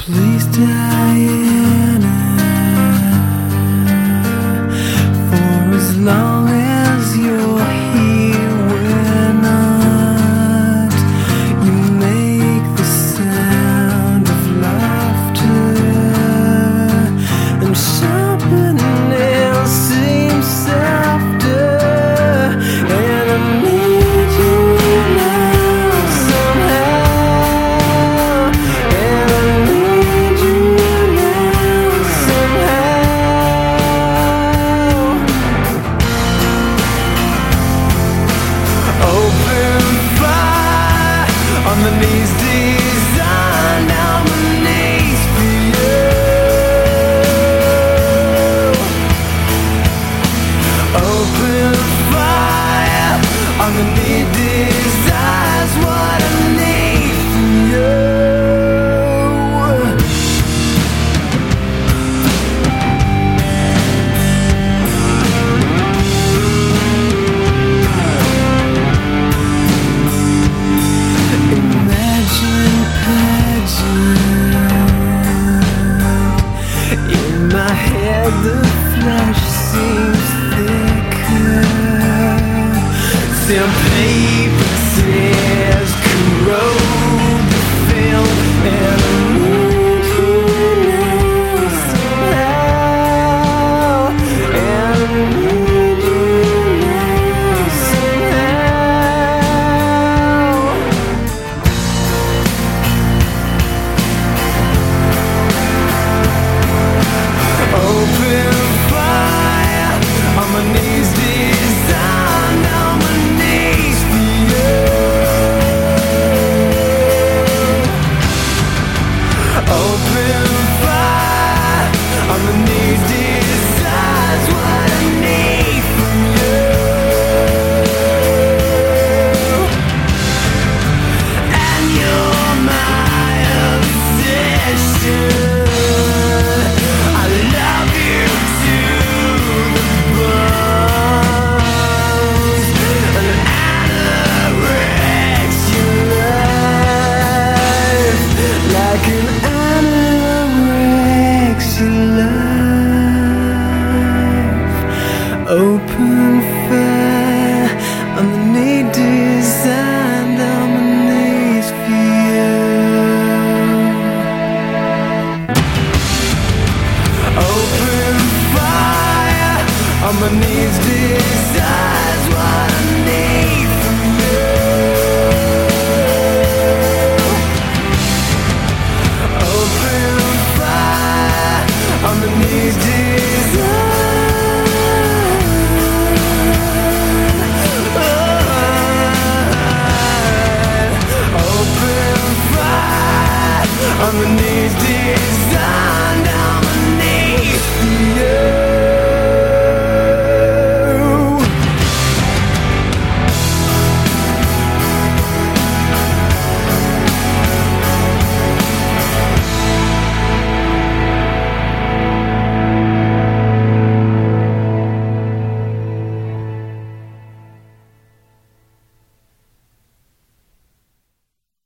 Please, Diana, for as long as you're here, we're not. You make the sound of laughter, and sharper nails seem softer, and I need you now somehow, and I need you now somehow. Open fire on the knees, design on the knees for you. Open fire on the knee, desires what I need from you. Imagine pageant. In my head the flesh seems thicker. Sandpaper tears corrode the film, and I need you now somehow, and I need you now somehow. Open fire on my knees, designed on my knees for you. Open fire on the knees, desires what